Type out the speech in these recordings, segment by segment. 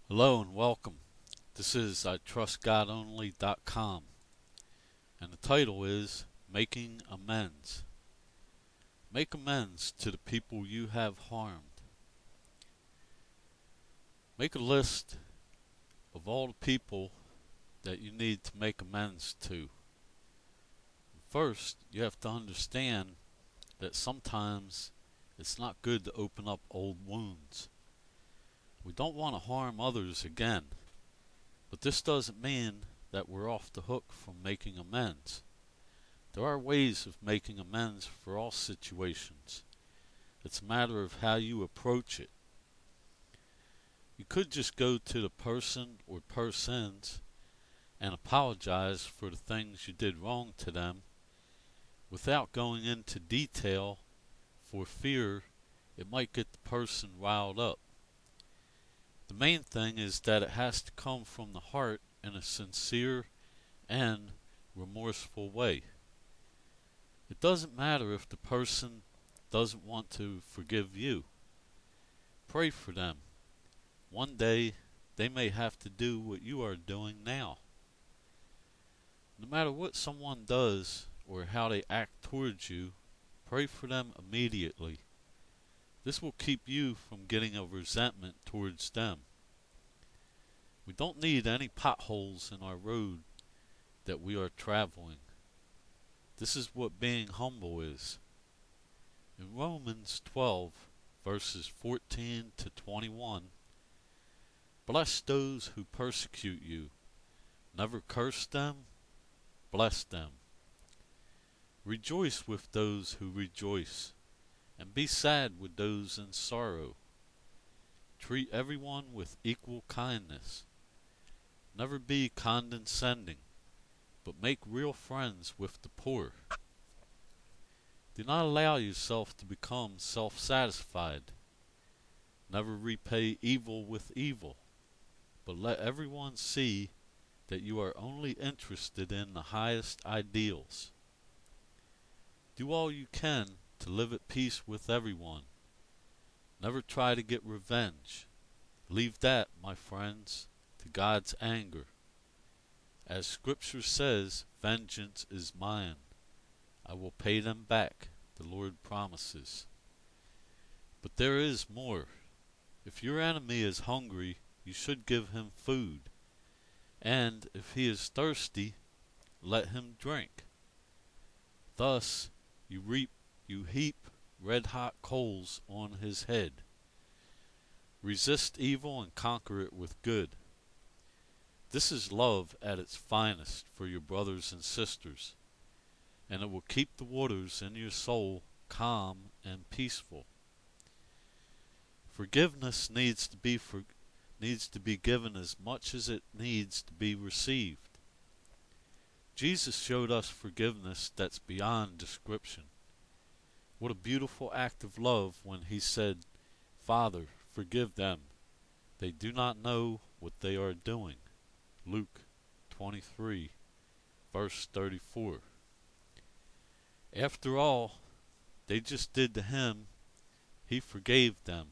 Hello and welcome. This is iTrustGodOnly.com, and the title is Making Amends. Make amends to the people you have harmed. Make a list of all the people that you need to make amends to. First, you have to understand that sometimes it's not good to open up old wounds. We don't want to harm others again, but this doesn't mean that we're off the hook from making amends. There are ways of making amends for all situations. It's a matter of how you approach it. You could just go to the person or persons and apologize for the things you did wrong to them without going into detail for fear it might get the person riled up. The main thing is that it has to come from the heart in a sincere and remorseful way. It doesn't matter if the person doesn't want to forgive you. Pray for them. One day they may have to do what you are doing now. No matter what someone does or how they act towards you, pray for them immediately. This will keep you from getting a resentment towards them. We don't need any potholes in our road that we are traveling. This is what being humble is. In Romans 12, verses 14 to 21, bless those who persecute you. Never curse them, bless them. Rejoice with those who rejoice, and be sad with those in sorrow. Treat everyone with equal kindness. Never be condescending, but make real friends with the poor. Do not allow yourself to become self-satisfied. Never repay evil with evil, but let everyone see that you are only interested in the highest ideals. Do all you can to live at peace with everyone. Never try to get revenge. Leave that, my friends, to God's anger. As Scripture says, vengeance is mine. I will pay them back, the Lord promises. But there is more. If your enemy is hungry, you should give him food. And if he is thirsty, let him drink. Thus you heap red-hot coals on his head. Resist evil and conquer it with good. This is love at its finest for your brothers and sisters, and it will keep the waters in your soul calm and peaceful. Forgiveness needs to be given as much as it needs to be received. Jesus showed us forgiveness that's beyond description. What a beautiful act of love when he said, "Father, forgive them. They do not know what they are doing." Luke 23, verse 34. After all they just did to him, he forgave them.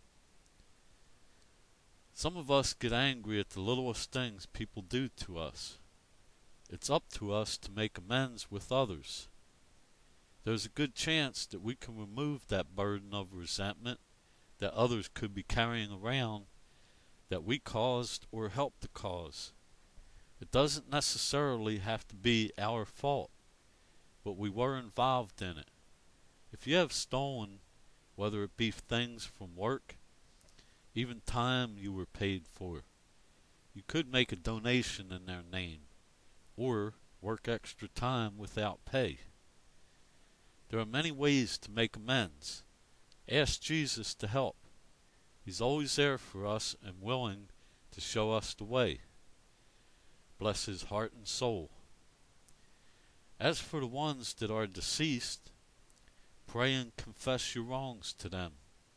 Some of us get angry at the littlest things people do to us. It's up to us to make amends with others. There's a good chance that we can remove that burden of resentment that others could be carrying around that we caused or helped to cause. It doesn't necessarily have to be our fault, but we were involved in it. If you have stolen, whether it be things from work, even time you were paid for, you could make a donation in their name, or work extra time without pay. There are many ways to make amends. Ask Jesus to help. He's always there for us and willing to show us the way. Bless his heart and soul. As for the ones that are deceased, pray and confess your wrongs to them.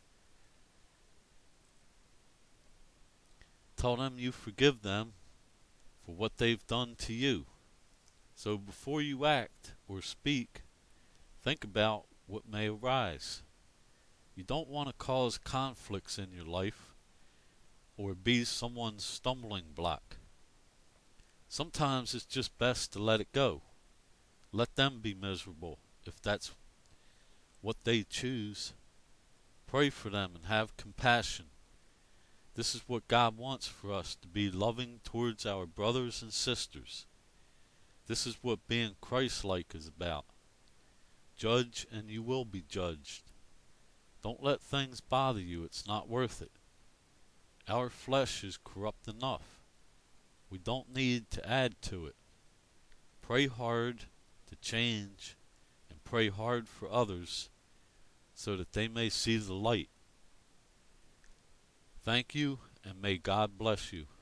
Tell them you forgive them for what they've done to you. So before you act or speak, think about what may arise. You don't want to cause conflicts in your life. or be someone's stumbling block. Sometimes it's just best to let it go. Let them be miserable if that's what they choose. Pray for them and have compassion. This is what God wants for us, to be loving towards our brothers and sisters. This is what being Christ-like is about. Judge and you will be judged. Don't let things bother you. It's not worth it. Our flesh is corrupt enough. We don't need to add to it. Pray hard to change and pray hard for others so that they may see the light. Thank you, and may God bless you.